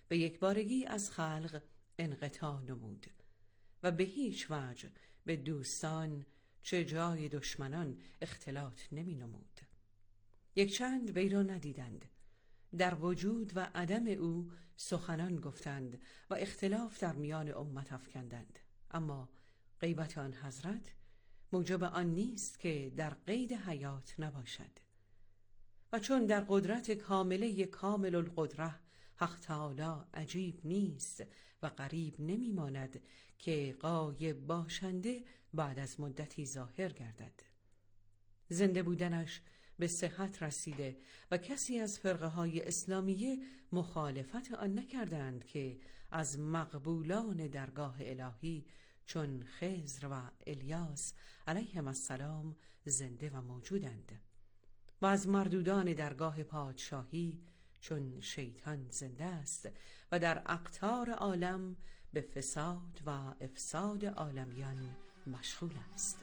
به یکبارگی از خلق انقطاع نمود و به هیچ وجه به دوستان چه جای دشمنان اختلاط نمی نمود. یک چند وی را ندیدند، در وجود و عدم او سخنان گفتند و اختلاف در میان امت افکندند، اما غیبت آن حضرت موجب آن نیست که در قید حیات نباشد. و چون در قدرت کامله کامل القدره حق تعالی عجیب نیست و غریب نمی ماند که غایب باشنده بعد از مدتی ظاهر گردد. زنده بودنش به صحت رسیده و کسی از فرقه های اسلامیه مخالفت آن نکردند که از مقبولان درگاه الهی چون خضر و الیاس علیهم السلام زنده و موجودند و از مردودان درگاه پادشاهی چون شیطان زنده است و در اقطار عالم به فساد و افساد عالمیان مشغول است.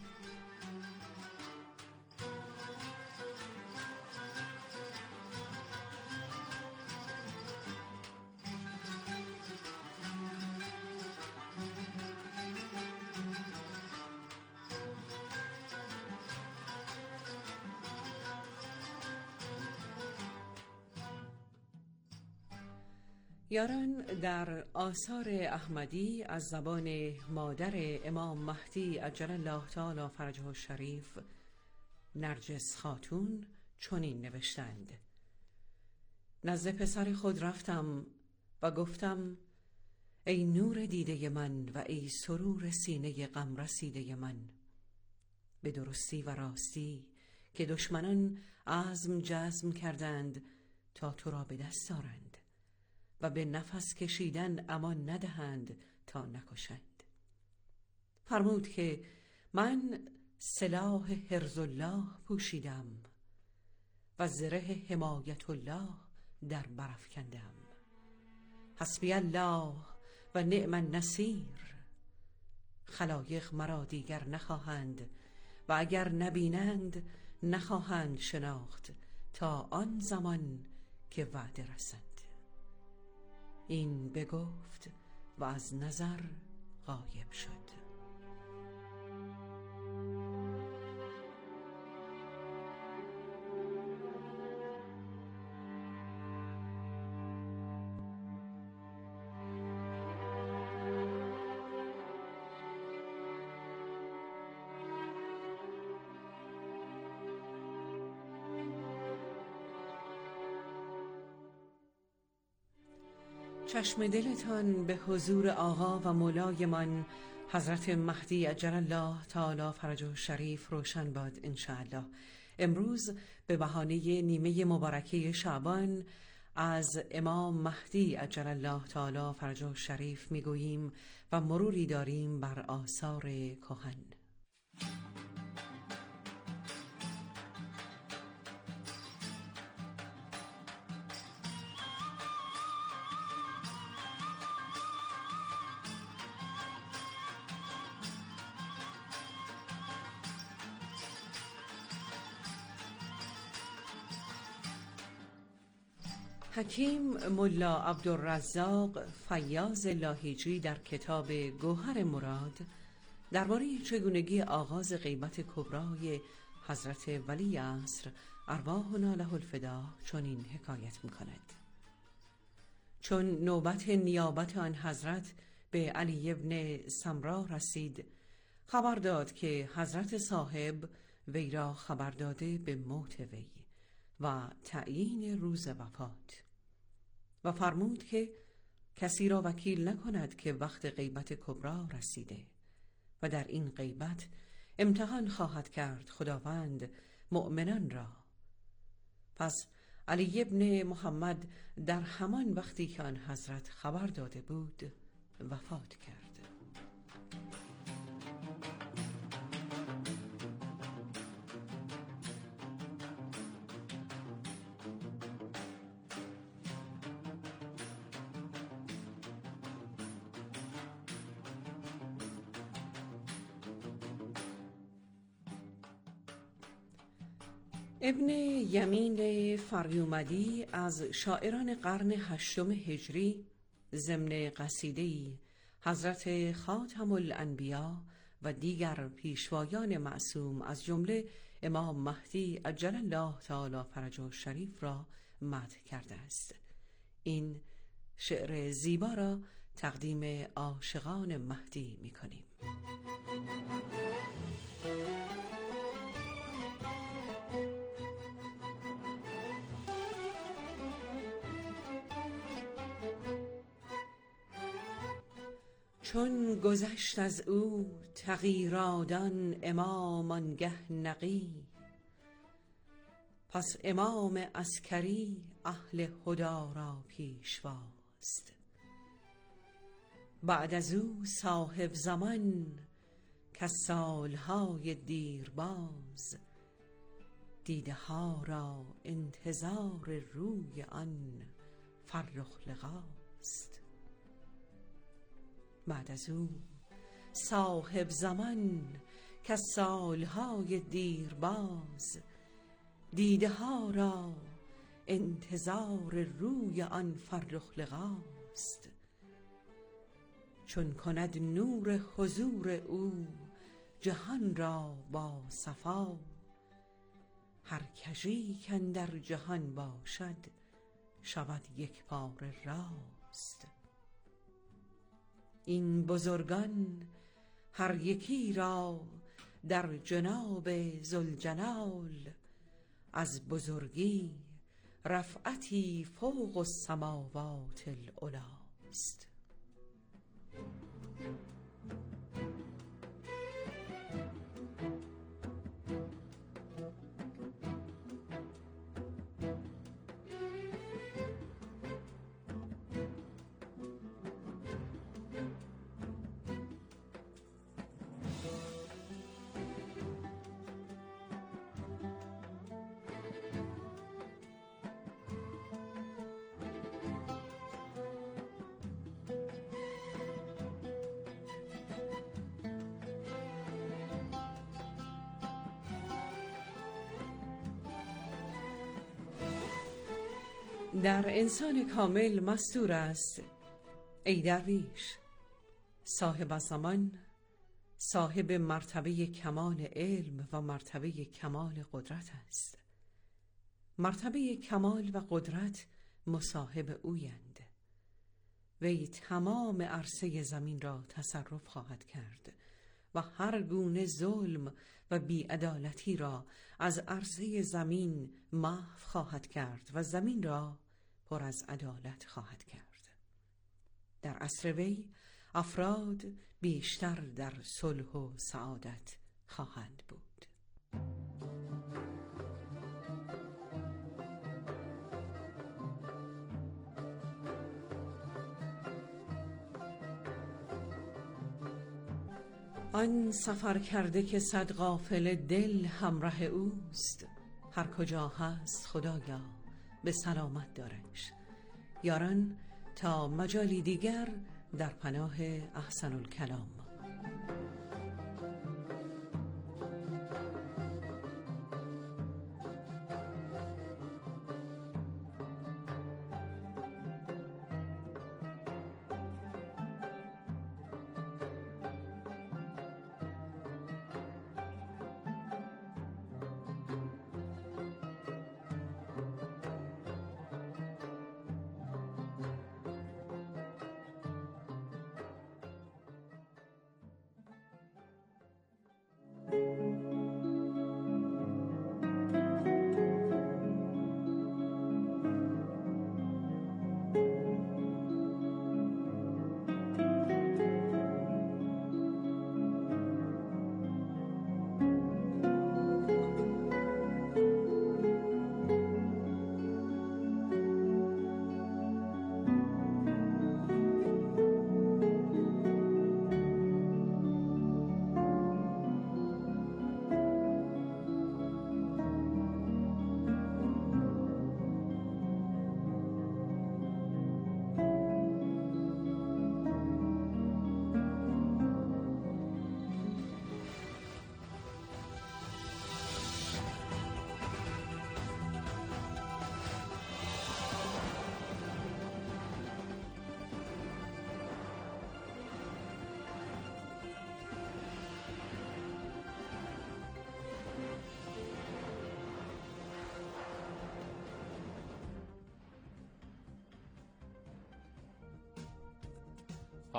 یاران در آثار احمدی از زبان مادر امام مهدی عجل الله تعالی فرجه الشریف نرجس خاتون چنین نوشتند: نزد پسر خود رفتم و گفتم ای نور دیده من و ای سرور سینه غم رسیده من، به درستی و راستی که دشمنان عزم جزم کردند تا تو را به دست آرند و به نفس کشیدن امان ندهند تا نکشند. فرمود که من سلاح حرز الله پوشیدم و زره حمایت الله در برافکندم. حسبی الله و نعم النصیر، خلایق مرا دیگر نخواهند و اگر نبینند نخواهند شناخت تا آن زمان که وعده رسد. این بگفت و از نظر غایب شد. چشم دلتان به حضور آقا و مولایمان حضرت مهدی عجل الله تعالی فرجه الشریف روشن باد انشاءالله. امروز به بهانه نیمه مبارکه شعبان از امام مهدی عجل الله تعالی فرجه الشریف میگوییم و مروری داریم بر آثار کهن. حکیم ملا عبدالرزاق فیاض لاهیجی در کتاب گوهر مراد درباره چگونگی آغاز غیبت کبرای حضرت ولی عصر ارواحنا له الفدا چنین حکایت می‌کند: چون نوبت نیابت آن حضرت به علی ابن سمرا رسید، خبر داد که حضرت صاحب وی را خبر داده به موت وی و تعیین روز وفات و فرمود که کسی را وکیل نکند که وقت غیبت کبرا رسیده و در این غیبت امتحان خواهد کرد خداوند مؤمنان را. پس علی ابن محمد در همان وقتی که آن حضرت خبر داده بود وفات کرد. ابن یمین فریومدی از شاعران قرن هشتم هجری ضمن قصیده‌ای حضرت خاتم الانبیا و دیگر پیشوایان معصوم از جمله امام مهدی عجل الله تعالی فرجه الشریف را مدح کرده است. این شعر زیبا را تقدیم عاشقان مهدی می‌کنیم. چون گذشت از او تغییرادان امام آنگه نقی، پس امام عسکری اهل هدی را پیشواست. بعد از او صاحب زمان کز سالهای دیرباز، دیده ها را انتظار روی آن فرخ لقاست. بعد از او صاحب زمان کز سالهای دیرباز، دیده ها را انتظار روی آن فرخ لقاست. چون کند نور حضور او جهان را با صفا، هر کژی کاندر جهان باشد شود یک پاره راست. این بزرگان هر یکی را در جناب ذوالجلال، از بزرگی رفعتی فوق السماوات العلاست. در انسان کامل مستور است ای درویش، صاحب الزمان صاحب مرتبه کمال علم و مرتبه کمال قدرت است. مرتبه کمال و قدرت مصاحب اویند. وی تمام عرصه زمین را تصرف خواهد کرد و هر گونه ظلم و بی‌عدالتی را از عرصه زمین محو خواهد کرد و زمین را پر از عدالت خواهد کرد. در عصر وی افراد بیشتر در صلح و سعادت خواهند بود. آن سفر کرده که صد قافله دل همراه اوست، هر کجا هست خدایا به سلامت دارش. یاران تا مجالی دیگر در پناه احسن الکلام.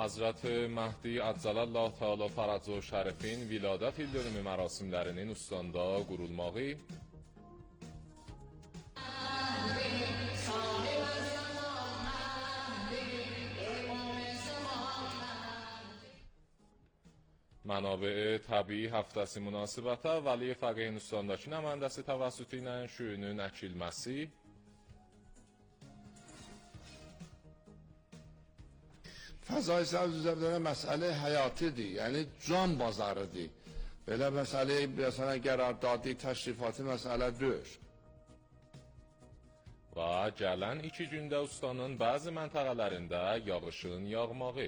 Hazreti Mehdi Əcələllâhu Teala Fərəcü Şərifin viladət il dönümü mərasimlərinin Ustandə qurulmağı, منابع طبیعی həftəsi münasibəti Vəli Fəqihin Ustandakı nümayəndəsi təvəssütü ilə şüünün əkilməsi, فضای سبز üzərində məsələ həyatidir, yəni can bazarıdır. Belə məsələ مثلا قراردادی təşrifatı məsələ deyil. və gələn 2 gündə ustanın bəzi məntəqələrində yağışın yağmağı.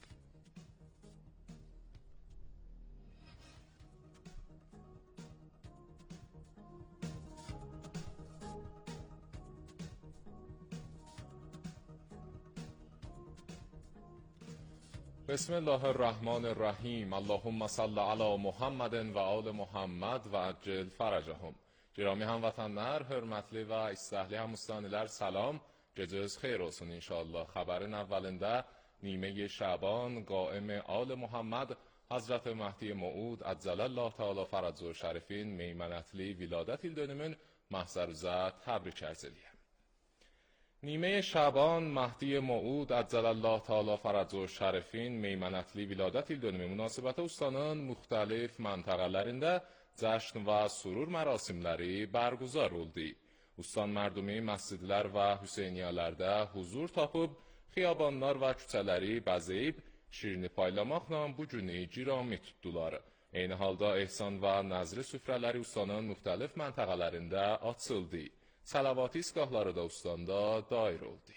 بسم الله الرحمن الرحیم. اللهم صل علی محمد و آل محمد و عجل فرجهم. Girami həmvətənlər, hörmətli və istəhli həmüstanilər, salam. Gecəniz xeyir olsun inşallah. Xəbərin əvvəlində Nimə-i Şaban, qaim Al Muhammed, Hazreti Mehdi Moud Əcələllâhu Teala Fərəcü Şərifin meymənətli viladət il dönümün məhzərüzə təbrik ərz eləyəm. نیمه شعبان مهدی موعود عجلالله تعالی فرجه şərifin meymənətli viladət il dönümü münasibəti ustanın müxtəlif məntəqələrində cəşn və surur mərasimləri bərguzar oldu. Ustan mərdumi məscidlər və Hüseyniyyələrdə huzur tapıb, xiyabanlar və küçələri bəzəyib, şirini paylamaqla bu günü girami tutdular. Eyni halda ehsan və nəzri süfrələri ustanın müxtəlif məntəqələrində açıldı. Səlavati isqahları da ustandə dair oldu.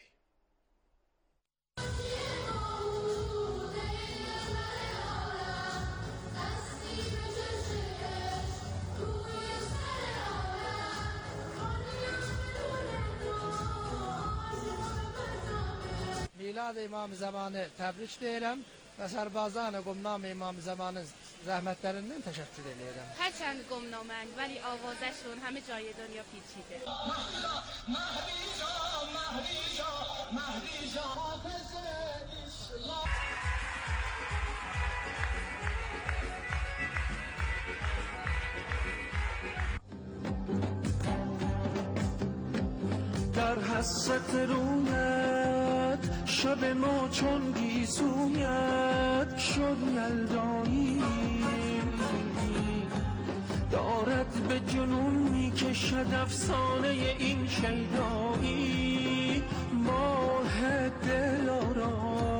Milad İmam Zamanı təbrik deyirəm və sərbazan qumnam İmam Zamanın zəhmətlərindən təşəkkür edirəm. هرچند گمنامند ولی آوازشون همه جای دنیا پیچیده. در حسرت رویت شب ما چون گیسویت شد یلدایی دارد به جنون میکشد افسانه این شیدایی ماه دلارا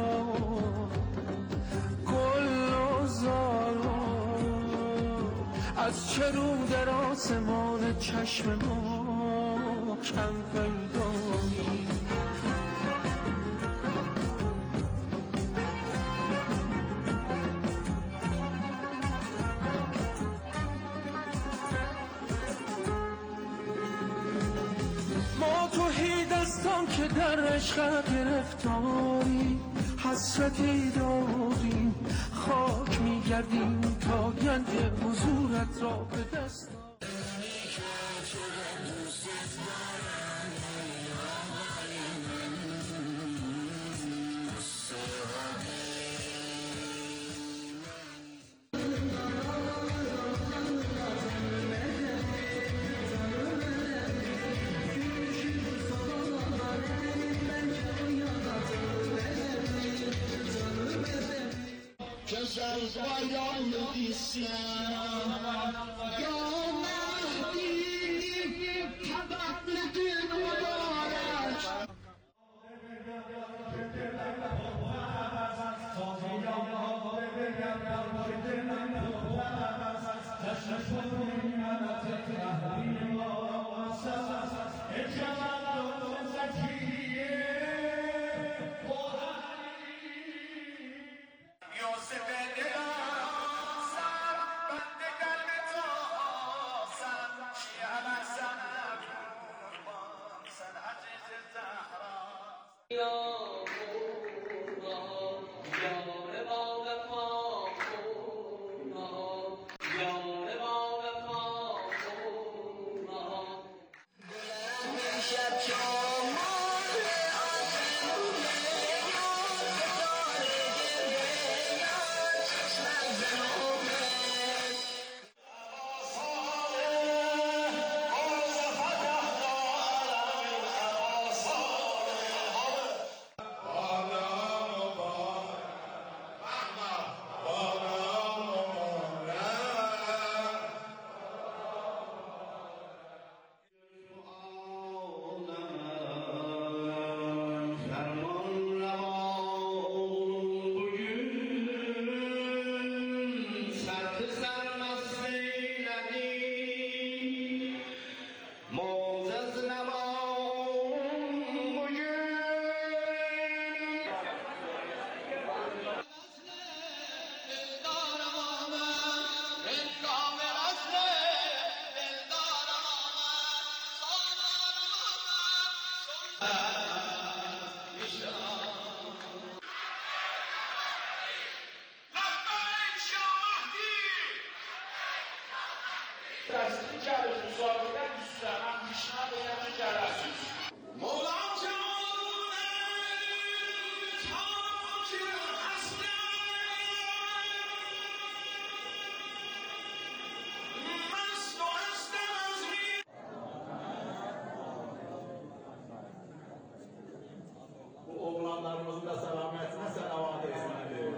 گل و زارا از چه رو در آسمان چشم ما کم پیدایی ما توحید دستان که در عشق گرفتاری حسرتی داریم خاک میگردیم تا گنج حضورت را به دست Oğlanlarımızın da selametine selavat etsinler.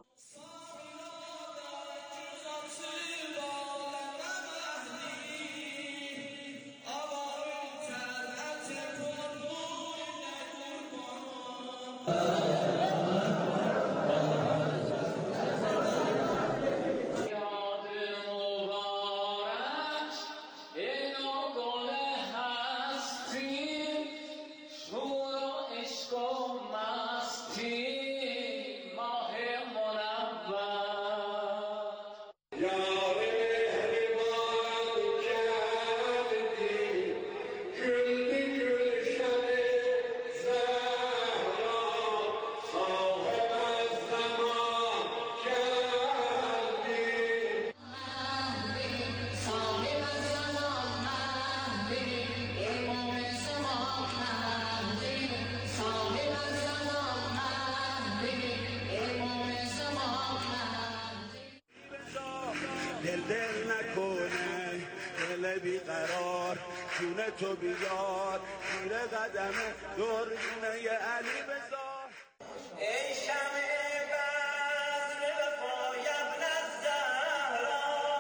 دل نکنه دل بیقرار جون تو بیار زیر قدم دوربین علی بذار ای شمع بدر وفای ابن الزهرا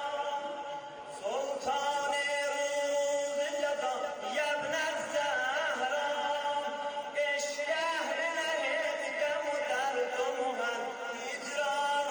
سلطان روز جزا ابن الزهرا اشرح لنا غم و درد و هجران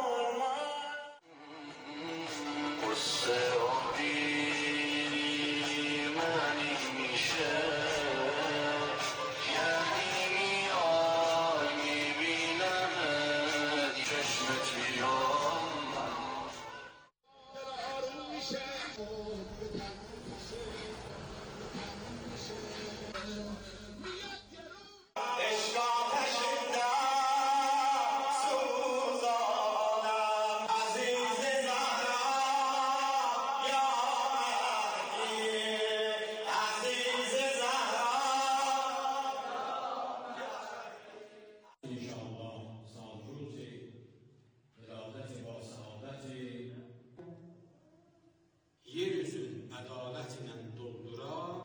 Yeryüzün ədalətlə doldurar.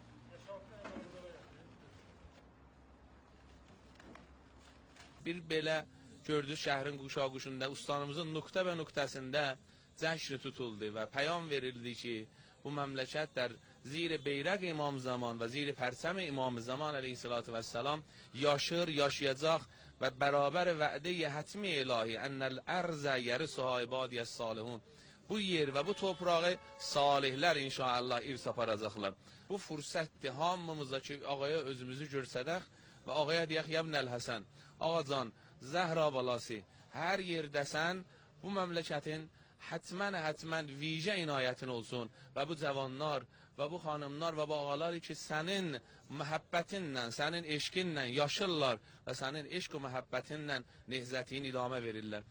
Bir belə gördü şəhrin quşaquşunda ustanımızın nöqtə və nöqtəsində cəşr tutuldu və pəyam verildi ki, bu məmləkət در زیر بیرق امام زمان و زیر پرچم امام زمان علیه السلام yaşayacaq və bərabər vədə hətmi ilahi ən el-ərz yərisha ibadiy salihun. Bu yer və bu torpağı salihlər inşallah irz aparacaqlar. Bu fürsətdir hamımıza ki, ağaya özümüzü görsədək və ağaya deyək, Yəbnəl Həsən, ağacan, Zəhra balası, hər yerdəsən, bu məmləkətin hətmən vicə inayətin olsun və bu cavanlar və bu xanımlar və bu ağaları ki, sənin məhəbbətinlə, sənin eşqinlə yaşırlar və sənin eşq və məhəbbətinlə nehzətini idamə verirlər.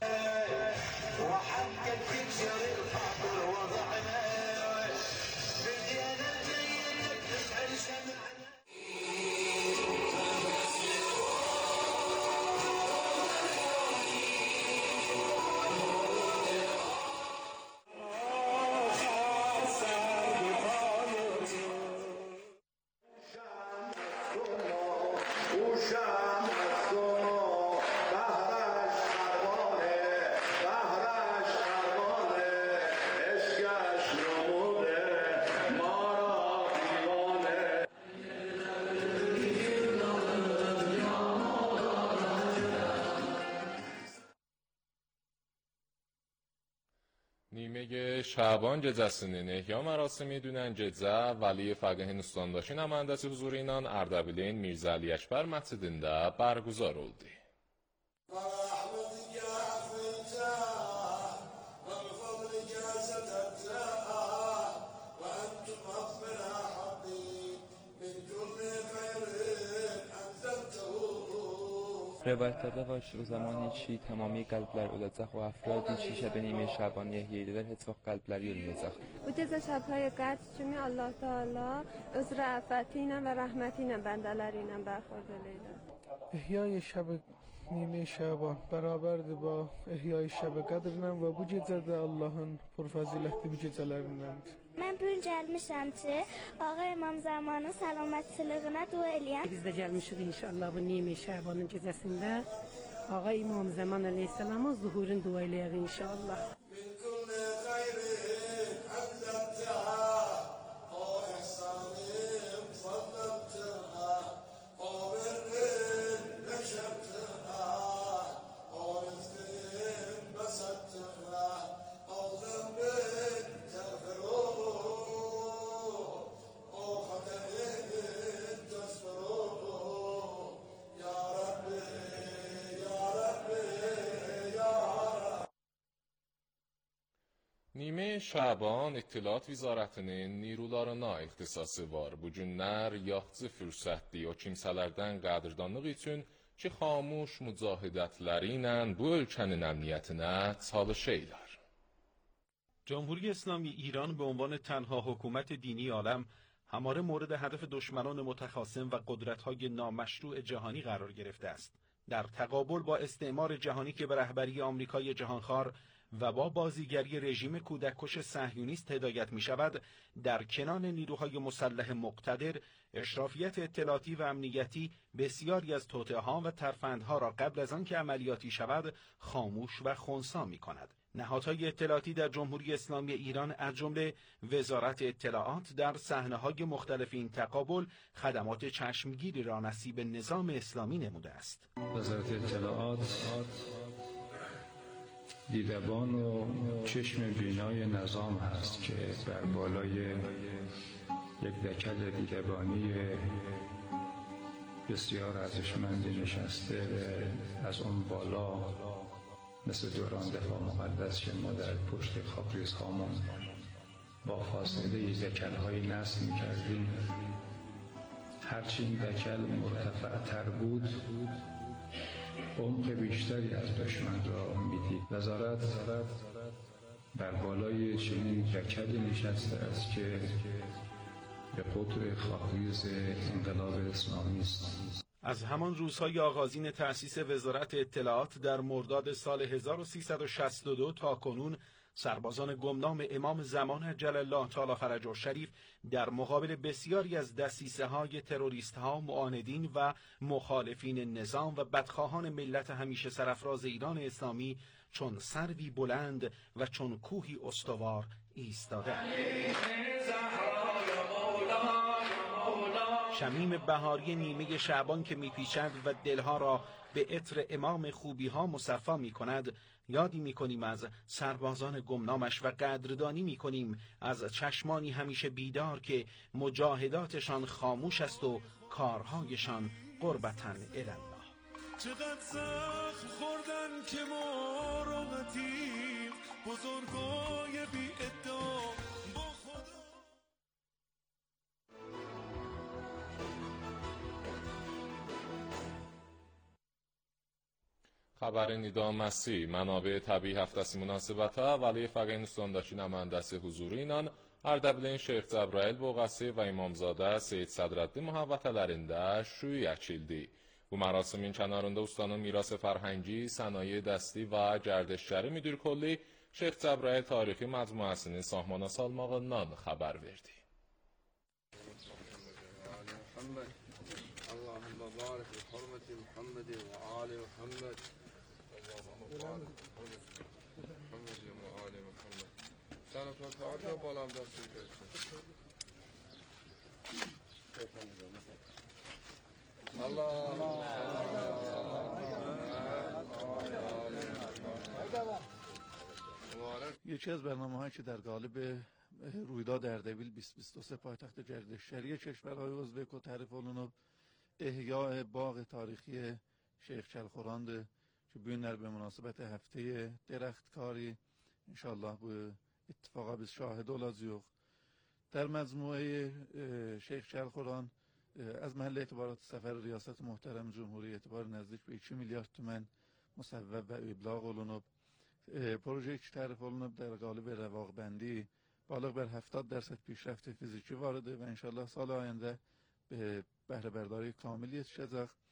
Nimə Şaban gecəsinin ehya mərasimi dünən gecə Vəli Fəqih Nüstandaşı nümayəndəsi huzuru ilə Ərdəbilin Mirzə Əli Əkbər məscidində bərgüzar oldu. Rivayətlərdə var ki, o zaman ki, tamamilə qəlblər öləcək və əfradi ki, şəbə nimə Şaban ehya edirlər, heç vaxt qəlbləri ölməyəcək. Bu gecə şəbhəyə qədr kimi Allah Teala öz rəfəti ilə və rəhməti ilə bəndələri ilə bərxurd eləyir. احیای شب نیمه şaban beraberdir با احیای şab qədrlə və bu gecə də Allahın pürfəzilətli bir gecələrindendir. Mən bu gün gəlmişəm ki, Ağa İmam Zamanın salamətliyinə dua eləyəm. Biz də gəlmişik inşallah bu نیمه şabanın gecəsində Ağa İmam Zaman əleyhissalamın zuhurunu dua eləyək inşallah. Nime Şaban İttilat Vizarətinin nirularına ixtisası var. Bu günlər yaxçı fürsətdir o kimsələrdən qədrdanlıq üçün ki, xamuş mücahidətləri ilə bu ölkənin əmniyyətinə çalış eylər. جمهوری اسلامی ایران به عنوان تنها حکومت دینی عالم همواره مورد هدف دشمنان متخاصم و قدرت‌های نامشروع جهانی قرار گرفته است. در تقابل با استعمار جهانی که به رهبری آمریکای جهانخوار و با بازیگری رژیم کودککش صهیونیست هدایت می شود، در کنار نیروهای مسلح مقتدر، اشرافیت اطلاعاتی و امنیتی بسیاری از توطئه‌ها و ترفندها را قبل از آنکه عملیاتی شود خاموش و خنثی می کند. نهادهای اطلاعاتی در جمهوری اسلامی ایران از جمله وزارت اطلاعات در صحنه‌های مختلف این تقابل خدمات چشمگیری را نصیب نظام اسلامی نموده است. وزارت اطلاعات دیدبان و چشم بینای نظام هست که بر بالای یک دکل دیدبانی بسیار ارزشمندی نشسته و از اون بالا مثل دوران دفاع مقدس که ما در پشت خاکریز هامون با فاصله دکل‌های نصب می‌کردیم، هرچی این دکل مرتفع‌تر بود عمق بیشتری از دشمن را میدید. وزارت بر بالای چنین دکلی نشسته است که به قطر خاکریز انقلاب اسلامی است. از همان روزهای آغازین تأسیس وزارت اطلاعات در مرداد سال 1362 تا کنون سربازان گمنام امام زمان عجل الله تعالی فرجه الشریف در مقابل بسیاری از دسیسه‌های تروریست‌ها، معاندین و مخالفین نظام و بدخواهان ملت همیشه سرافراز ایران اسلامی چون سروی بلند و چون کوهی استوار ایستادند. شمیم بهاری نیمه شعبان که میپیچد و دلها را به عطر امام خوبی‌ها مصفا می‌کند، یادی می‌کنیم از سربازان گمنامش و قدردانی می‌کنیم از چشمانی همیشه بیدار که مجاهداتشان خاموش است و کارهایشان قربتاً الالله. چقدر زخم خوردن که ما راحتیم، بزرگای بی ادعا با خدا. Xəbərin idaməsi, mənabə təbii həftəsi münasibəti Vəli Fəqih Nüstandakı nümayəndəsi huzuru ilə Ərdəbilin Şeyx Cəbrayıl Boğası və İmamzadə Seyid Sədrəddin mühabbətələrində şüy əkildi. Bu mərasimin kənarında ustanın mirası fərhəngi, sənaye dəsti və gərdişləri müdür kolli Şeyx Cəbrayıl tarixi məcmuəsinin sahmana salmağından xəbər verdi. Allahümme barik bi hurmeti Muhammed ve ali Muhammed. Sen o tarafa bağlamda sürüyorsun. یکی از برنامه‌هایی که در قالب رویداد اردبیل 2023 پایتخت گردشگری کشورهای عضو کو تعریف olunub احیاء باغ تاریخی شیخ چلخوراند که bu günlər به مناسبت هفته درختکاری انشالله bu اتفاقا biz şahidi olacağıq. در مجموعه شیخ چلخوران از محل اعتبارات سفر ریاست محترم جمهوری اعتبار نزدیک به 2 میلیارد تومان مصوب و ابلاغ olunub. پروژه که تعریف olunub در قالب رواقبندی بالغ بر 70% پیشرفت فیزیکی وارده و انشالله سال آینده به بهره برداری کامل یتişəcək.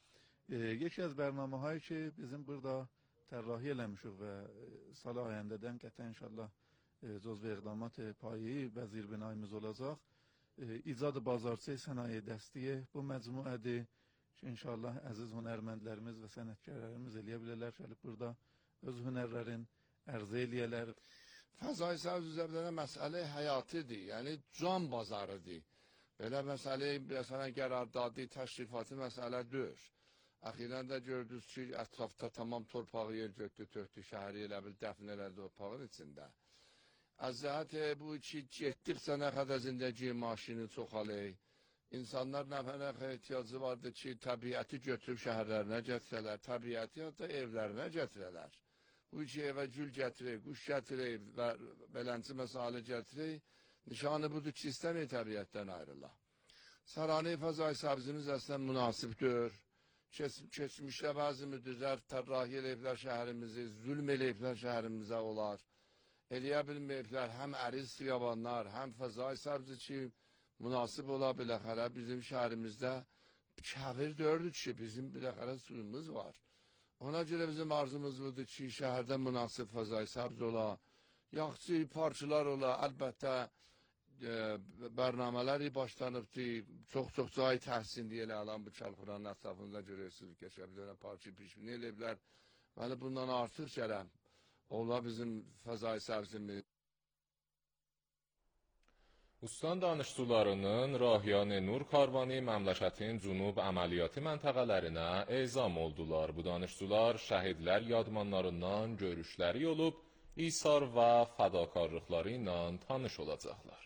یکی از برنامه‌هایی که bizim burada طراحی eləmişik və sal ayəndədən qəti inşallah cüzv iqdamat payeyi və zirbenayımız olacaq. İcad bazarçı sənaye dəstəyi bu məcmuədir ki, inşallah əziz hünərməndlərimiz və sənətkarlarımız eləyə bilərlər. Gəlib burada öz hünərlərin ərzə eləyələr. Fəzai səbz üzərində məsələ həyatidir, yəni can bazarıdır. Belə məsələ, məsələn, qərardadi, təşrifati məsələ deyil. Əxirən də gördünüz ki, ətrafda tamam torpağı yer götdü, tökdü, şəhəri elə bil dəfn elədi torpağın içində. Az cəhət bu ki, getdikcə nə qədər zindəgi maşini çoxalır. İnsanlar nə ehtiyacı vardır ki, təbiəti götürüb şəhərlərinə gətirələr, təbiəti ya da evlərinə gətirələr. Bu ki, evə gül gətirir, quş gətirir və belənçi məsələ gətirir. Nişanı budur ki, istəmir təbiətdən ayrıla. Sarani fəzai səbzimiz əslən münasibdir. Keçmişdə bəzi müdürlər tərrahi eləyiblər şəhərimizi, zülm eləyiblər şəhərimizə olar. Eləyə bilməyiblər həm əriz xiyabanlar, həm fəzai səbzi ki, münasib ola biləxərə bizim şəhərimizdə kəvir dördür ki, bizim biləxərə suyumuz var. Ona görə bizim arzumuz budur ki, şəhərdə münasib fəzai səbz ola, yaxçı parçalar ola, əlbəttə bərnamələri başlanıbdır, çox cahit təhsinli elə alan bu Çəlxuranın ətrafında görürsünüz, keçə bilirəm, parça pişmini eləyiblər. Bəli, bundan artıq gələn ola bizim fəzai səbzimiz. Ustaan danışçularının Rahiyan-ı Nur karvanı məmləkətin cünub əməliyyatı məntəqələrinə ezam oldular. Bu danışçular şəhidlər yadmanlarından görüşləri olub, İsar və fədakarlıqları ilə tanış olacaqlar.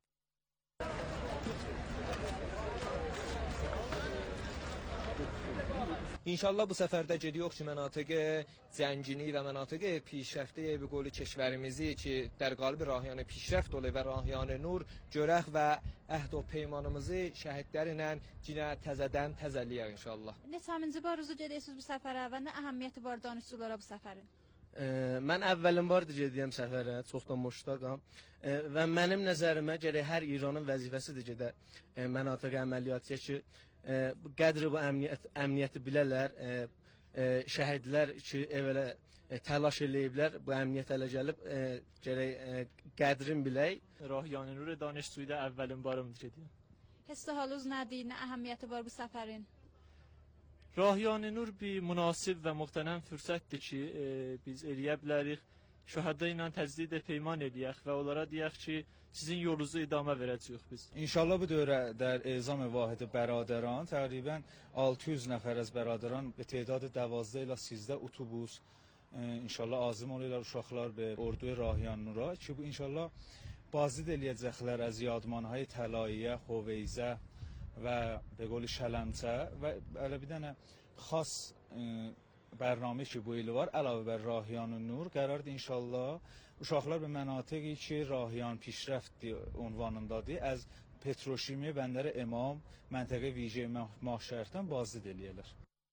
İnşallah bu səfərdə gediyoruz ki, mənatiq-i zəngini və mənatiq-i pişrəfti bir qolu keşvərimizi ki, در قالب راهیان پیشرفت olayı və Rahiyan-ı Nur görək və əhd o peymanımızı şəhidlərlə cinə təzədən təzəliyək inşallah. Neçəminci baruzu gediyorsunuz bu səfərə və nə əhəmiyyəti var danışçılara bu səfərin? Mən əvvəlin vardı gediyəm səfərə, çoxdan müştaqam və mənim nəzərimə gərək hər İranın vəzifəsidir gedə mənatiq əməliyyatı ki, qədri bu əmniyyəti bilərlər, şəhidlər ki, evvələ təlaş eləyiblər, bu əmniyyət ələ gəlib, gərək qədrin bilək. Rahiyan-ı Nur danışçuyu da əvvəlin barımdır gediyəm. Hessə halınız nədir, nə əhəmiyyəti var bu səfərin? Rahiyan-ı Nur bir münasib və muhtenəm fürsətdir ki, biz eləyə bilərik, şəhədə ilə təzdid peyman eləyək və onlara deyək ki, sizin yolunuzu idamə verəcəyik biz. İnşallah bu dövrə در اعزام واحد برادران تقریبا 600 nəfər az برادران به تعداد 12 ilə 13 اتوبوس inşallah azim olurlar uşaqlar به orduy Rahiyan Nura ki bu inşallah bazid eləyəcəklər az yadmanهای طلاییه خویزه و به قول شلمچه و علاوه bir dənə xas برنامه ki bu il var əlavə bər Rahiyan Nur qərardır inşallah uşaqlar به مناطقی ki Rahiyan پیشرفت ünvanındadır az Petroşimi bəndər İmam məntəqə vijə mahşərdən bazid eləyirlər.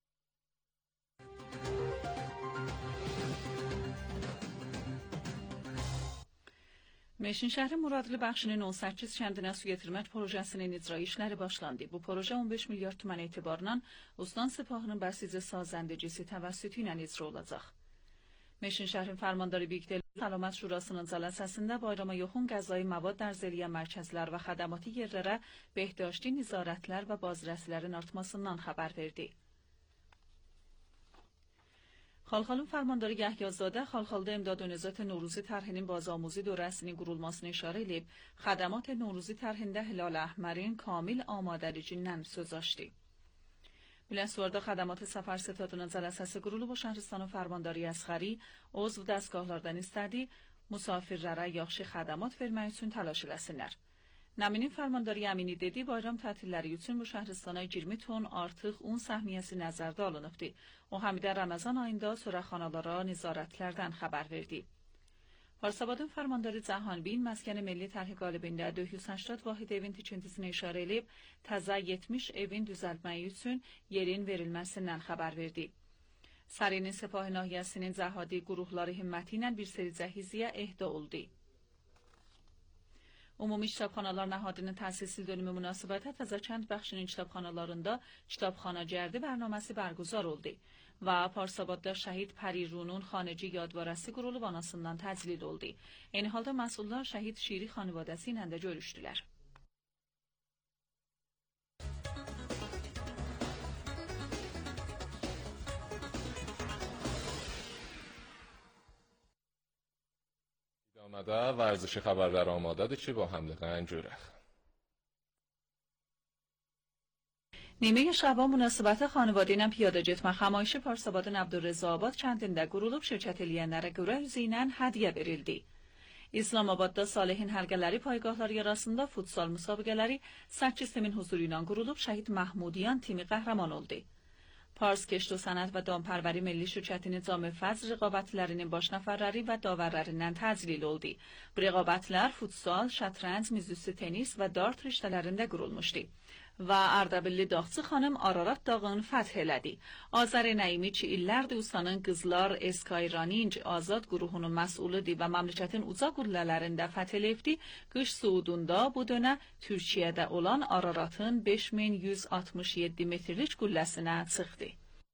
Meşin şəhəri Muradlı bəxşinin 18 kəndinə su yetirmək projesinin icra işləri başlandı. Bu proje 15 milyar tümən etibarla Ustan Sepahının bəsici sazəndicisi təvəssütü ilə icra olacaq. Meşin şəhərin fərmandarı Bigdel Səlامət Şurasının cəlsəsində bayrama yoxun qəzai məvad dərz eləyən mərkəzlər və xədəmatı yerlərə behdaşti nizarətlər və bazirəsilərin artmasından xəbər verdi. Xalxalın fərmandarı Yahyazadə Xalxalda İmdad və Nizat Noruzi tərhinin bazamuzı dövrəsinin qurulmasını işarə edib, xədəmat Noruzi tərhində Hilal Əhmərin kamil amadəliyindən söz açdı. Biləsuarda xədəmat səfər ستادının cələsəsi qurulub və şəhristanın fərmandarı Əsxəri uzv dəstgahlardan istədi, musafirlərə yaxşı xədəmat vermək üçün təlaş eləsinlər. Nəminin fərmandarı Əmini dedi, bayram tətilləri üçün bu şəhristana 20 ton artıq un səhmiyyəsi nəzərdə alınıbdır. O həmidə Ramazan ayında sörəxanalara nizarətlərdən xəbər verdi. Farsabadın fərmandarı Cəhanbin məskəni milli tərhi qalibində 480 vahid evin tikintisinə işarə edib, təzə 70 evin düzəltməyi üçün yerin verilməsindən xəbər verdi. Sarinin Sepah nahiyəsinin cəhadi qurulları himməti ilə bir seri cəhiziyyə ehda oldu. Ümumi Kitabxanalar Nəhadinin təsis il dönümü münasibətilə Təzəkənd bəxşinin kitabxanalarında Kitabxana Cərdi bərnaməsi bərguzar oldu və Parsabadda şəhid Pərirunun xanəci yadvarəsi qurulub anasından təclil oldu. Eyni halda məsullar şəhid Şiri xanivadəsi ilə də görüşdülər. İdamada ورزشی xəbərlər amadədir ki, با هم دیگه görək. نیمه شعبان münasibəti xanıvadə ilə piyada getmə xəmayişi Parsabadın Əbdülrəzaabad kəndində qurulub şirkət eləyənlərə görə üzüylə hədiyyə verildi. İslamabadda Salihin həlqələri paygahları arasında futsal müsabiqələri 8 timin huzuru ilə qurulub şəhid Məhmudiyan timi qəhrəman oldu. Pars Keşt و Sənət və Donpərvəri Milli Şirkətinin Cami Fəzl rəqabətlərinin baş nəfərləri və davərlərindən təclil oldu. Bu rəqabətlər futsal, şətranc, mizüstü tenis və dart riştələrində qurulmuşdu. Və Ardabilli Dağçı xanım Ararat dağını fəth elədi. Azər Nəyimi ki illərdir ustanın qızlar Eskayraninc Azad qruhunun məsulidir və məmləkətin uca qüllələrində fəth eləyibdi. Qış Suudunda bu dönə Türkiyədə olan Araratın 5167 metrlik qülləsinə çıxdı.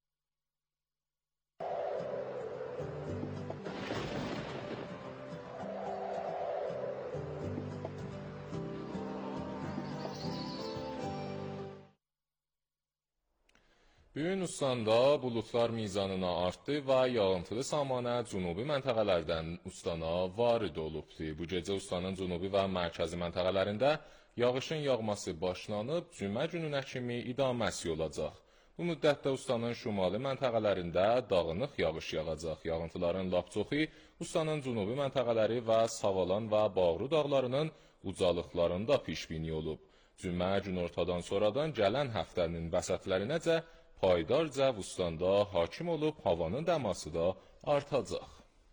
Bugün Ustandə buludlar mizanına artdı və yağıntılı samanə cənubi məntəqələrdən Ustana varid olubdu. Bu gecə Ustanın cənubi və mərkəzi məntəqələrində yağışın yağması başlanıb, cümə gününə kimi idaməsi olacaq. Bu müddətdə Ustanın şimali məntəqələrində dağınıq yağış yağacaq. Yağıntıların lap çoxu Ustanın cənubi məntəqələri və Savalan və Bağru dağlarının ucalıqlarında pişbini olub. Cümə günortadan sonradan gələn həftənin vəsətlərinəcə paydarca Ustandə hakim olub, havanın dəması da artacaq.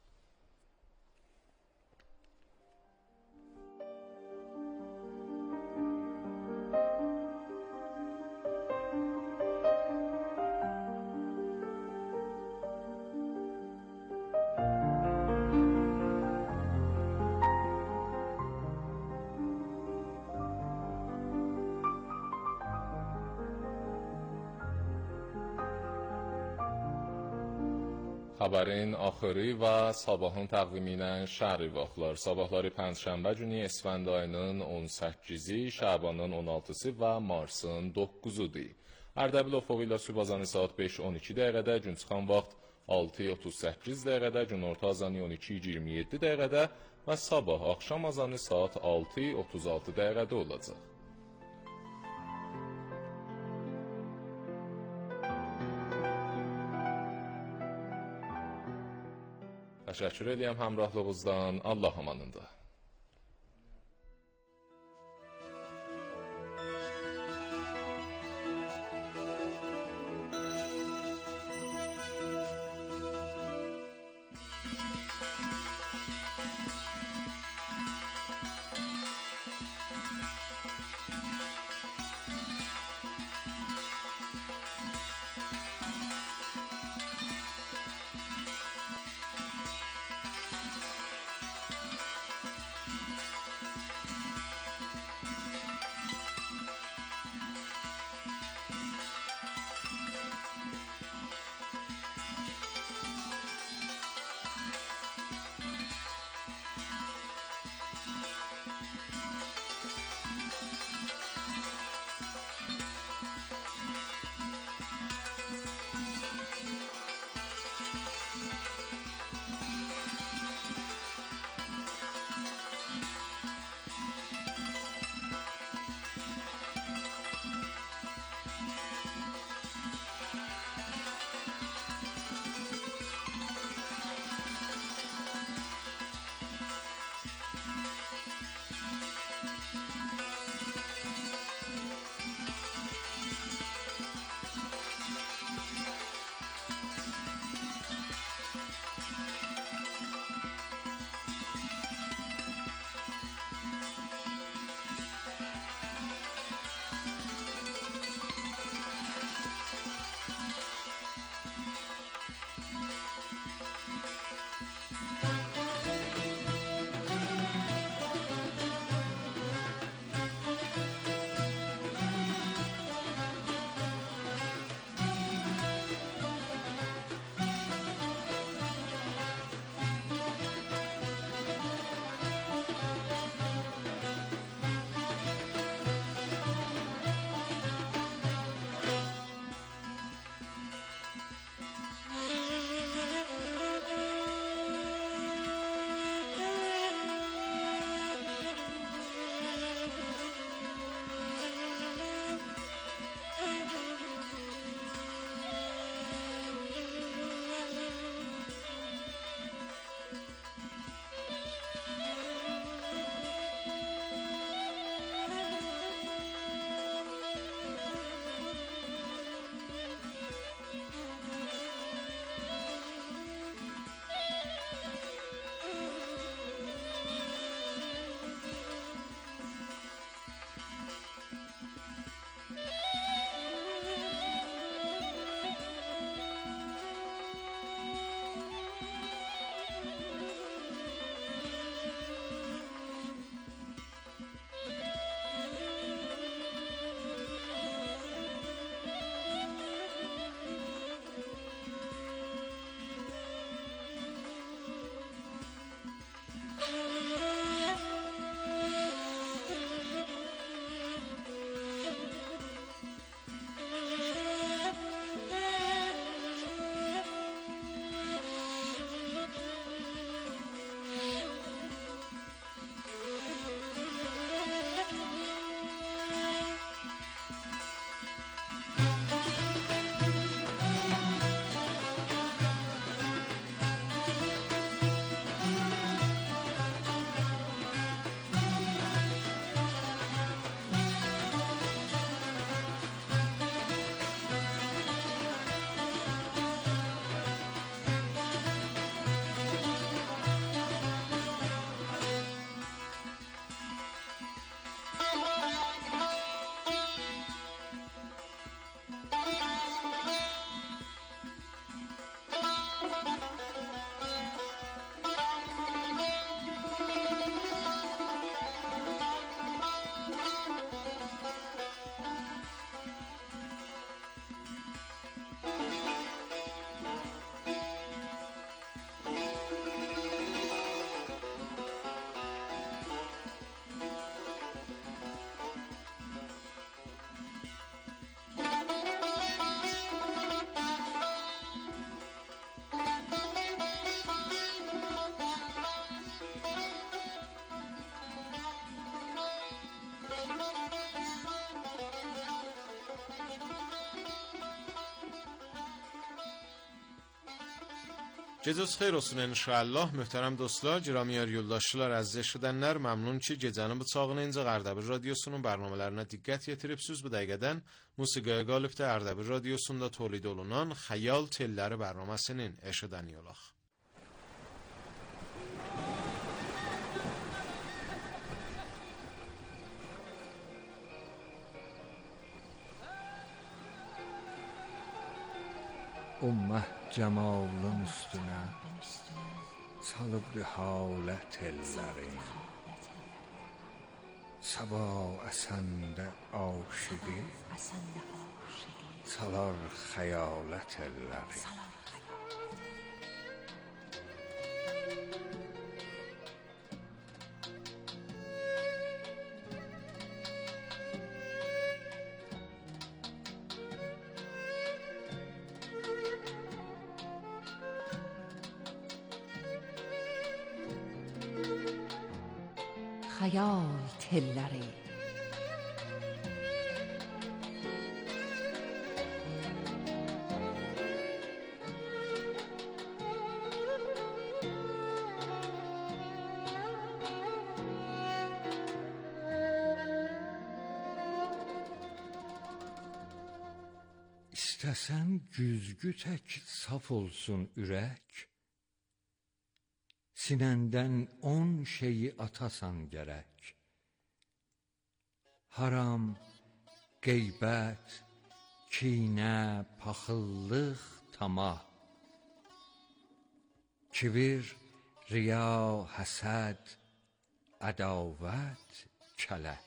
Xəbərin axırı və sabahın təqvimi ilə şəhri vaxtlar. Sabahları Pəncşənbə günü Esfənd ayının 18-i, Şabanın 16-sı və Marsın 9-udur. Ərdəbil ofoqu ilə sübh azanı saat 5:12 dəqiqədə, gün çıxan vaxt 6:38 dəqiqədə, günorta azanı 12:27 dəqiqədə və sabah axşam azanı saat 6:36 dəqiqədə olacaq. Təşəkkür edirəm həmrəhliyinizdən. Allah amanında. Gecəniz xeyir olsun inşallah. Möhtərəm dostlar, giramiyyar yoldaşlar, əziz eşidənlər, məmnun ki, gecənin bıçağını incə Ərdəbil radiosunun bərnamələrinə diqqət yetiribsiniz. Bu dəqiqədən musiqiyə qalibdə Ərdəbil radiosunda tolid olunan Xəyal Telləri bərnaməsinin eşidən yolaq. Ümmət cəmalın üstünə salıbdı halət ellərin, sabah əsəndə aşıqı salar xəyalət ellərin. Xəyal telləri. İstəsən güzgü tək saf olsun ürək, sinəndən 10 şeyi atasan gərək. Haram, qeybət, kinə, paxıllıq, tamah, kibir, riya, həsəd, ədavət, kələk.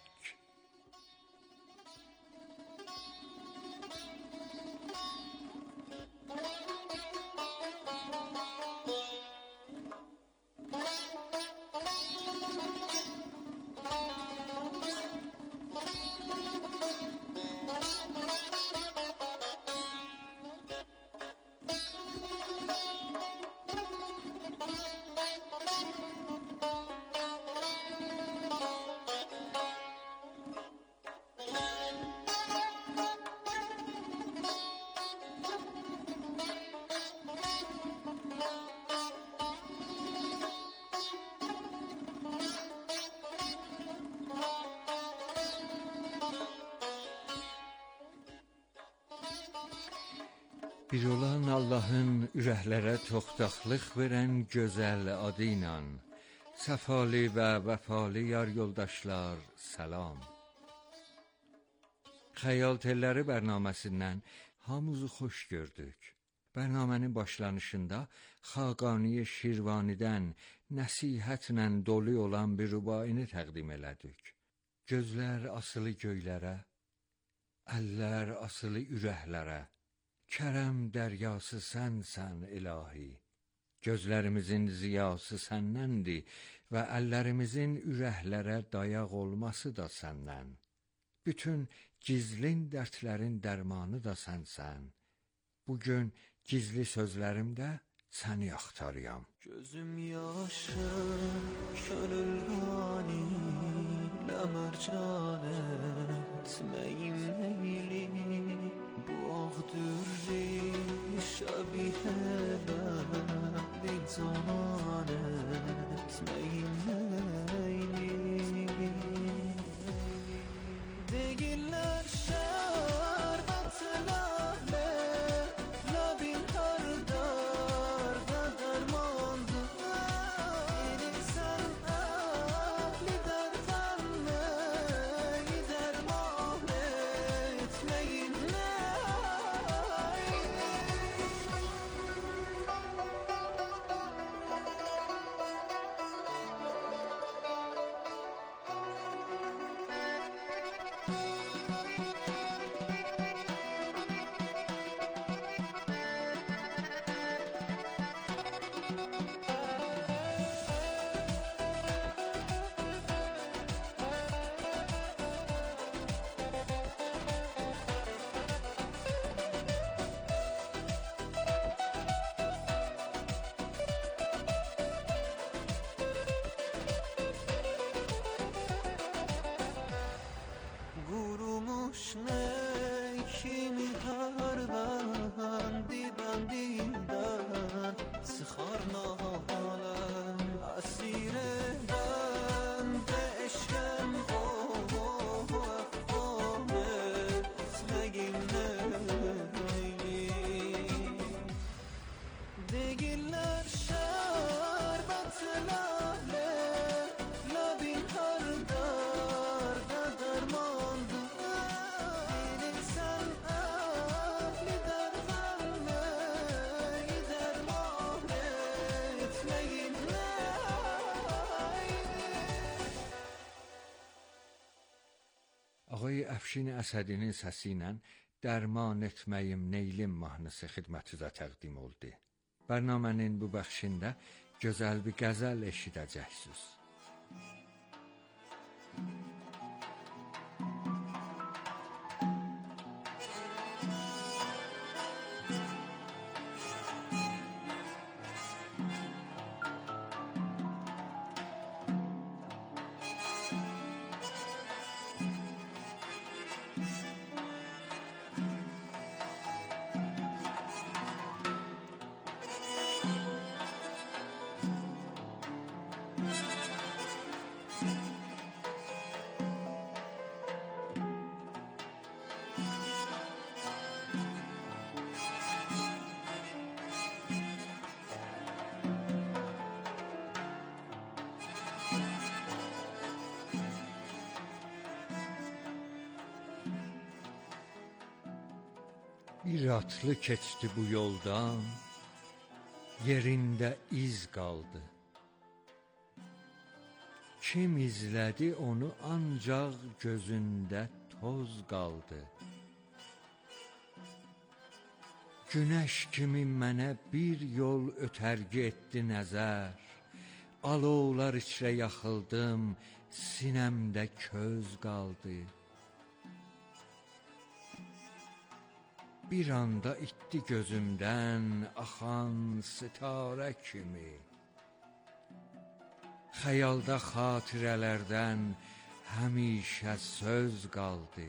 Bir olan Allahın ürəklərə toxtaqlıq verən gözəl adı ilə, səfalı və vəfalı yar yoldaşlar, salam. Xəyal Telləri bərnaməsindən hamımızı xoş gördük. Bərnamənin başlanışında Xaqani Şirvanidən nəsihətlə dolu olan bir rübaini təqdim elədik. Gözlər asılı göylərə, əllər asılı ürəklərə, kərəm dəryası sənsən ilahi. Gözlərimizin ziyası səndəndir və əllərimizin ürəklərə dayaq olması da səndən. Bütün gizlin dərdlərin dərmanı da sənsən. Bugün gizli sözlərimdə səni axtarıyam. Gözüm yaşı, könül gani, ləmərcan etməyim neyli. Bu ağdürri şəbihə bədi canan etməyim neyli. Deyirlər şərbətin əhlə, ləbin hərdarda dərmandır. Edirsən əhli dərddən nəyi dərman etməyin neyli. gillər şərbətin əhli Labin hardar dərmandır Bilirsən əhli dərmanı Dərman etməyin آقای افشین اسدinin səsi ilə Dərman etməyim neylim mahnısı xidmətinizə təqdim oldu. Bərnamənin bu bəxşində gözəl bir qəzəl eşidəcəksiniz. Bir atlı keçdi bu yoldan, yerində iz qaldı. Kim izlədi onu ancaq gözündə toz qaldı. Günəş kimi mənə bir yol ötərgi etdi nəzər, alovlar içrə yaxıldım, sinəmdə köz qaldı. Bir anda itdi gözümdən axan sitarə kimi. Xəyalda xatirələrdən həmişə söz qaldı.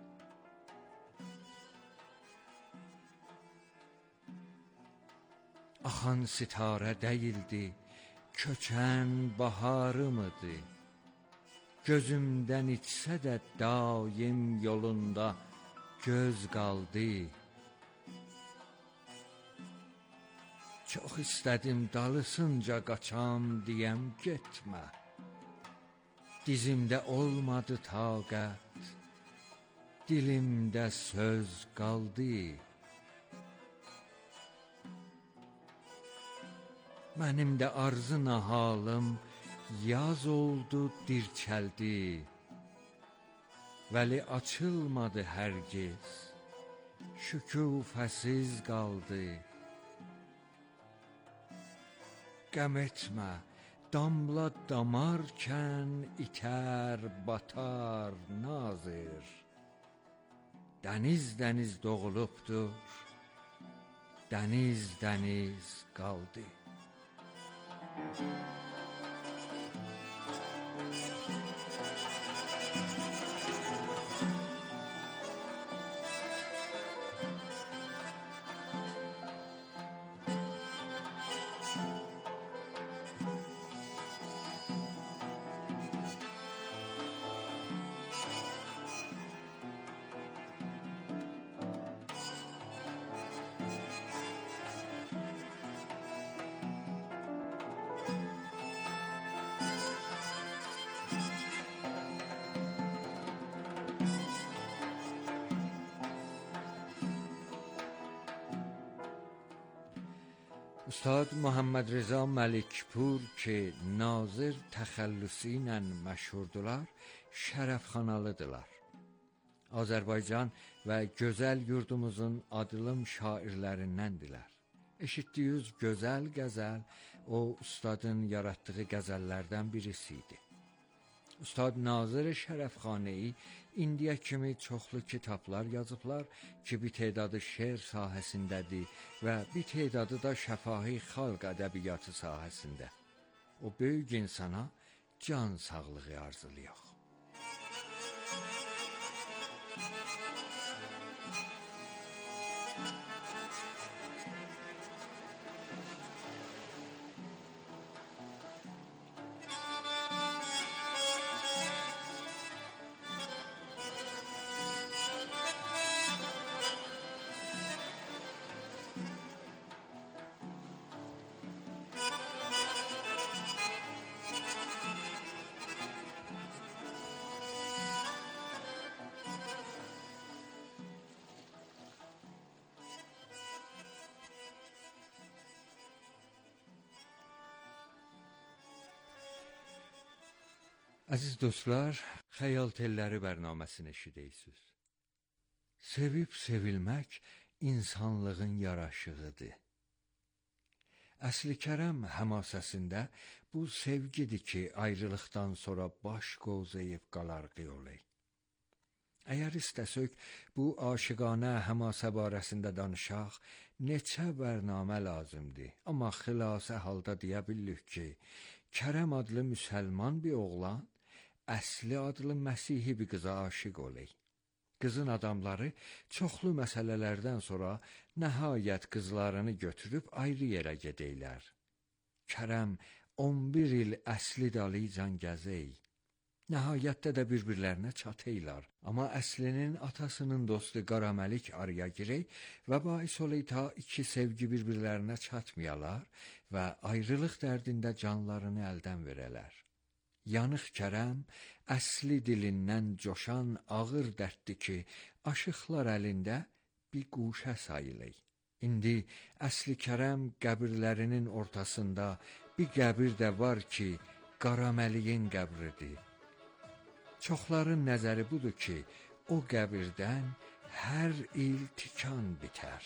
Axan sitarə deyildi, köçən baharımıdı. Gözümdən içsə də daim yolunda göz qaldı. Çox istədim dalısınca qaçam deyəm getmə. Dizimdə olmadı taqət, dilimdə söz qaldı. Mənim də arzu nahalım yaz oldu dirçəldi. Vəli açılmadı hərgiz, şükufəsiz qaldı. Qəm etmə, damla damarkən itər, batar, nazır. Dəniz doğulubdur, dəniz qaldı. Ustad Muhammed Reza Məlikpur ki, nazir təxəllüsü ilə məşhurdular, şərəfxanalıdırlar. Azərbaycan və gözəl yurdumuzun adılım şairlərindəndirlər. Eşitdiyiniz gözəl qəzəl o ustadın yaratdığı qəzəllərdən birisi idi. Ustad Nazır Şərəfxaneyi indiyə kimi çoxlu kitablar yazıblar ki, bir tədadı şeir sahəsindədir və bir tədadı da şəfahi xalq ədəbiyyatı sahəsində. O böyük insana can sağlığı arzulayaq. Əziz dostlar, Xəyal Telləri bərnaməsini eşidirsiniz. Sevib sevilmək insanlığın yaraşığıdır. Əsli Kərəm həmasəsində bu sevgidir ki, ayrılıqdan sonra baş qozayıb qalar qiyoley. Əgər istəsək bu aşiqanə həmasə barəsində danışaq, neçə bərnamə lazımdır. Amma xülasə halda deyə bilirik ki, Kərəm adlı müsəlman bir oğlan, Əsli adlı Məsihi bir qıza aşiq oley. Qızın adamları çoxlu məsələlərdən sonra nəhayət qızlarını götürüb ayrı yerə gedəylər. Kərəm 11 il Əsli dalıcan gəzey. Nəhayətdə də bir-birlərinə çataylar. Amma Əslinin atasının dostu Qaraməlik araya girey və bais oley ta iki sevgi bir-birlərinə çatmayalar və ayrılıq dərdində canlarını əldən verələr. Yanıq Kərəm Əsli dilindən coşan ağır dərddir ki, aşıqlar əlində bir quşə sayılır. İndi Əsli Kərəm qəbirlərinin ortasında bir qəbir də var ki, Qaraməliyin qəbridir. Çoxların nəzəri budur ki, o qəbirdən hər il tikan bitər.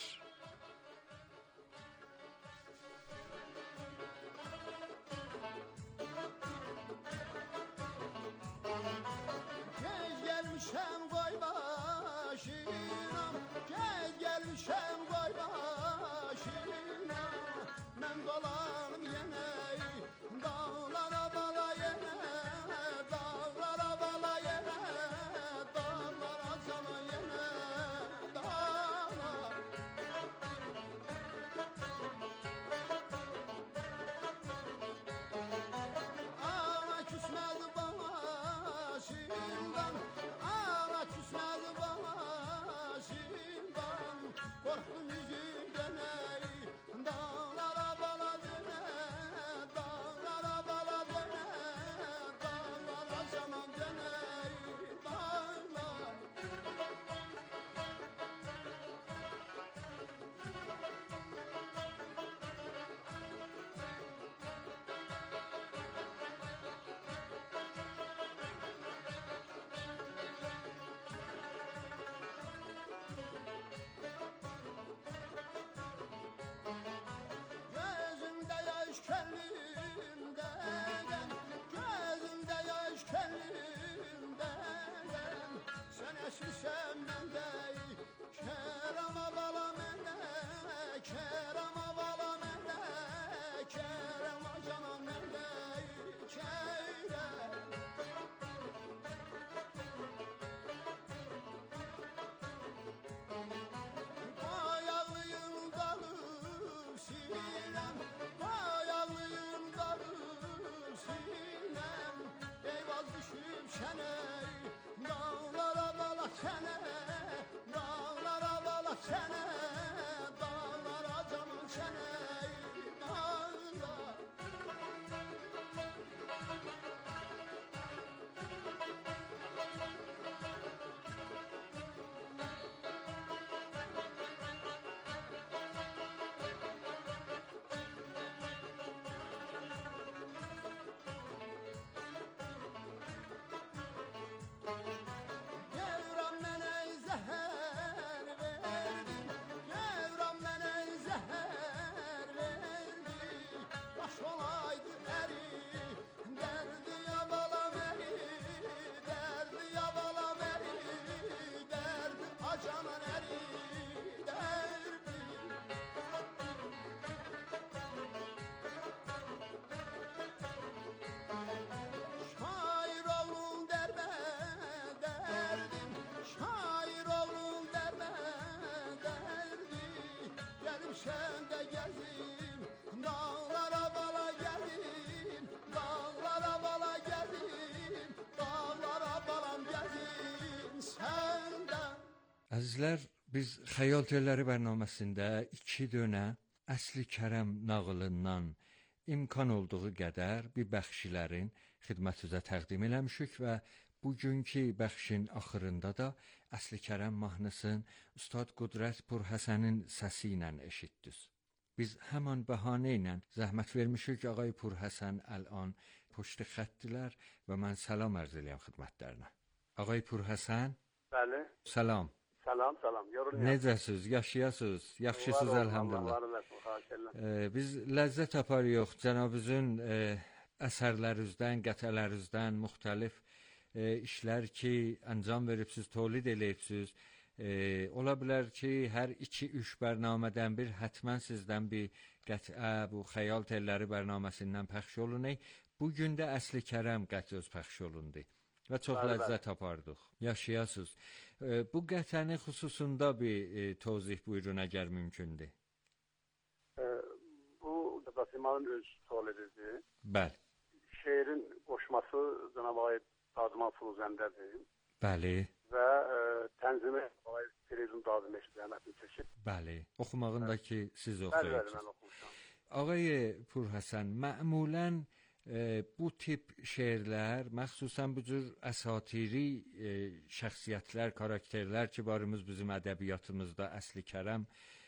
Gez gelmişem vay başına, gez gelmişem vay başına. Ben dolanım yine dağlara bala yine, dağlara bala yine, dağlara sana yine, dağlar. Ana küsmez başımdan, ana küsmez başımdan. Korktum yüzümden ey, dağlara bala dene, dağlara bala dene, dağlara zaman dene, dağlar. Gözümde yaş kendimden, gözümde yaş kendimden. Sen eşirsen bende, Kerem'e bala mende, Kerem'e bala mende, Kerem'e canım mende, Kerem. Bayağıyım dalır sinem, bayağıyım dalır sinem. Eyvaz düşüp çene, dağlara bala çene, dağlara bala çene, dağlara canım çene, dağlar. Devran mənə zəhər verdi, devran mənə zəhər verdi. Baş olaydı əri, dərdi ya balam əri, dərdi ya balam əri, dərdi acanan əri, dərdi. Şair oğlum derme derdim, şair oğlum derme derdi. Gelim sen de gezim, dağlara bala gezim, dağlara bala gezim, dağlara balam gezim sen de. Əzizlər, biz Xəyal Telləri bərnaməsində 2 dönə Əsli Kərəm nağılından imkan olduğu qədər bir bəxşilərin xidmətinizə təqdim eləmişik və bugünkü bəxşin axırında da Əsli Kərəm mahnısını Ustad Qudrət Purhəsənin səsi ilə eşitdiniz. Biz həman bəhanə ilə zəhmət vermişik Ağay Purhəsən Əlan پشت خطدilər və mən salam arz edirəm xidmətlərinə. Ağay Purhasan? Bəli. Salam. Salam. Yorulmayın. Necəsiz? Yaşayasınız? Yaxşısınız elhamdülillah. Biz ləzzət aparıyıq cənabınızın əsərlərinizdən, qətrələrinizdən müxtəlif işlər ki, əncam veribsiz, tolid eləyibsiz. Ola bilər ki, hər 2-3 bərnamədən bir həttəmən sizdən bir qət'ə bu xəyal telləri bərnaməsindən pəxş olunur. Bugün də Əsli Kərəm qətrəz pəxş olundu və çox ləzzət apardıq. Yaşayasınız. Bu qətəni xüsusunda bir tozih buyurun əgər mümkündür. Bu Dəsimanın öz solididir. Bəli. Şeirin qoşması Cənab Ağay Dadıman Firuzəndədir. Bəli. Və tənzimi Ağay Firuzun Dadıman rəhmətini çəkib. Bəli. Oxumağındakı siz oxuyursunuz. Bəli, mən oxumuşam. Ağay Purhasan, mə'mulən bu tip şeirlər, məxsusən bu cür əsatiri şəxsiyyətlər, karakterlər ki, barımız bizim ədəbiyyatımızda Əsli Kərəm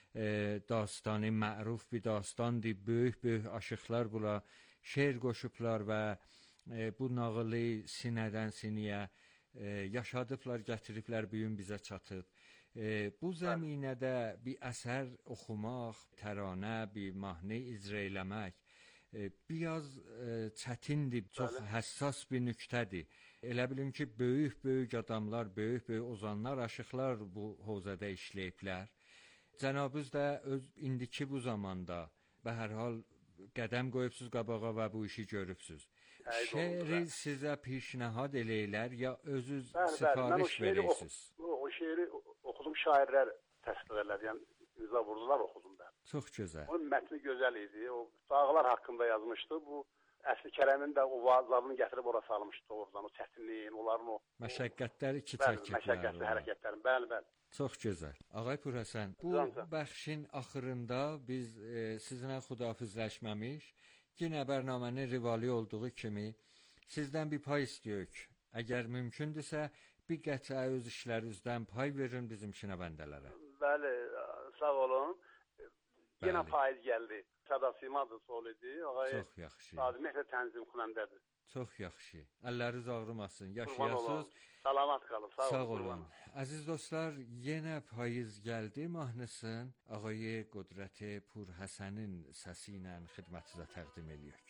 dastanı məruf bir dastandır, böyük aşıqlar bula şeir qoşublar və bu nağılı sinədən siniyə yaşadıblar, gətiriblər, bu gün bizə çatıb. Bu zəminədə bir əsər oxumaq, təranə, bir mahnə icra eləmək biraz çətindir, çox həssas bir nöqtədir. Elə bilin ki, böyük adamlar, böyük ozanlar, aşıqlar bu hovzada işləyiblər. Cənabınız da indiki bu zamanda və hər hal qədəm qoyubsuz qabağa və bu işi görübsüz. Şeiri sizə pişnəhad eləyirlər ya özünüz sifariş verirsiniz? O şeiri oxudum, şairlər təsdiq edirlər, yəni imza vurdular, oxudum mən. Çox gözəl. Onun mətni gözəl idi, o dağlar haqqında yazmışdı, bu Əsli Kərəmin də o vazlarını gətirib ora salmışdı doğrudan, o çətinliyin, onların o məşəqqətləri ki çəkiblər. Məşəqqətli hərəkətlərin, bəli. Çox gözəl. Ağay Purhasan, bu bəxşin axırında biz sizinlə xudafizləşməmiş, yenə bərnamənin rivali olduğu kimi sizdən bir pay istəyək. Əgər mümkündürsə, bir qətrə öz işlərinizdən pay verin bizim şinəbəndələrə. Bəli, sağ olun. Yenə payız gəldi. Sədasimadır solidi. Çox yaxşı. Sadiməklə tənzim xunəndədir. Çox yaxşı. Əlləriniz ağrımasın. Yaşayasınız. Salamat qalın. Sağ olun. Əziz dostlar, yenə payız gəldi mahnısın. Ağay Qudrət Purhasanın səsi ilə xidmətinizə təqdim edirik.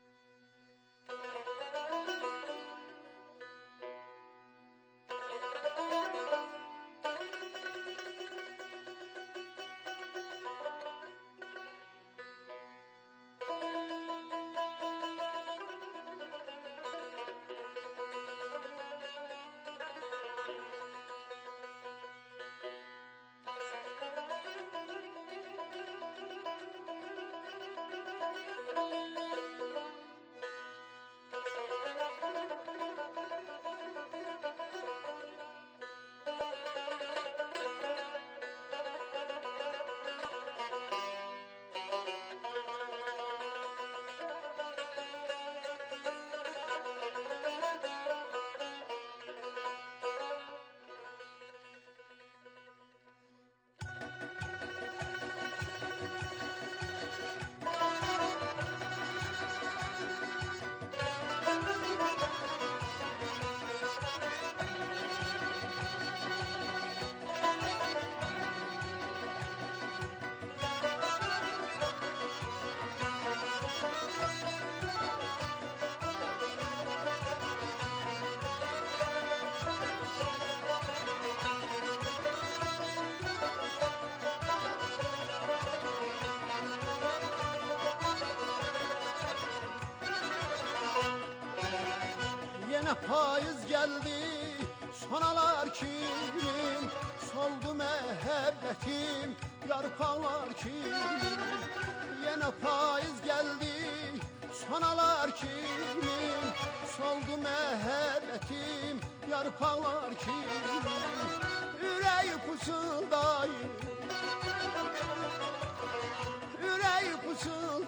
Yenə payız gəldi, sonalar kimin, soldu məhəbbətim, yarpaqlar kimin. Yenə payız gəldi, sonalar kimin, soldu məhəbbətim, yarpaqlar kimin. Ürəyi pusudayım, ürəyi pusudayım.